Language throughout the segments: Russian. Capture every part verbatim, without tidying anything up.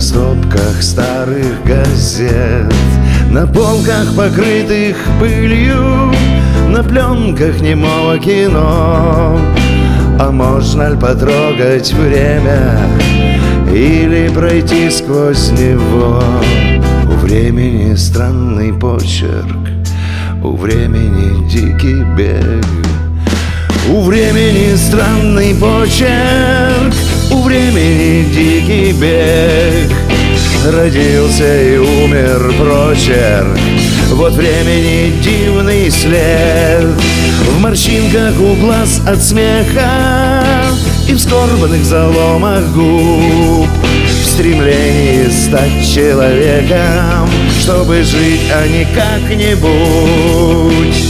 стопках старых газет, на полках, покрытых пылью, на пленках немого кино. А можно ли потрогать время или пройти сквозь него? У времени странный почерк, у времени дикий бег. У времени странный почерк, у времени дикий бег. Родился и умер прочерк, вот времени дивный след. В морщинках у глаз от смеха и в скорбных заломах губ, в стремлении стать человеком, чтобы жить, а не как-нибудь.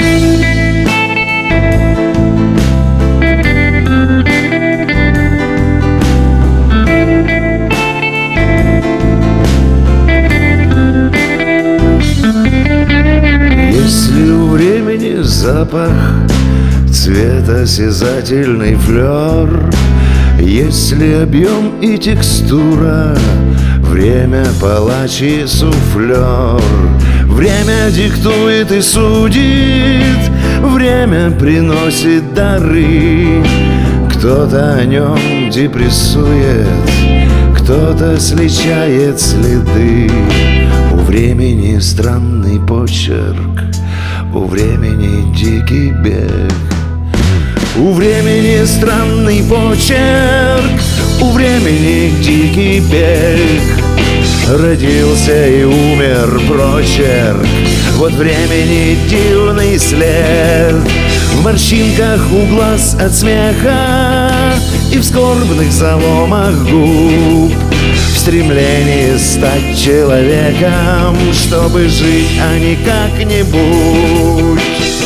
Если у времени запах, цветосязательный флёр, если объем и текстура, время палач и суфлёр. Время диктует и судит, время приносит дары. Кто-то о нем депрессует, кто-то сличает следы. У времени странный почерк, у времени дикий бег. У времени странный почерк, у времени дикий бег. Родился и умер прочерк, вот времени дивный след. В морщинках у глаз от смеха и в скорбных заломах губ, в стремлении стать человеком, чтобы жить, а не как-нибудь.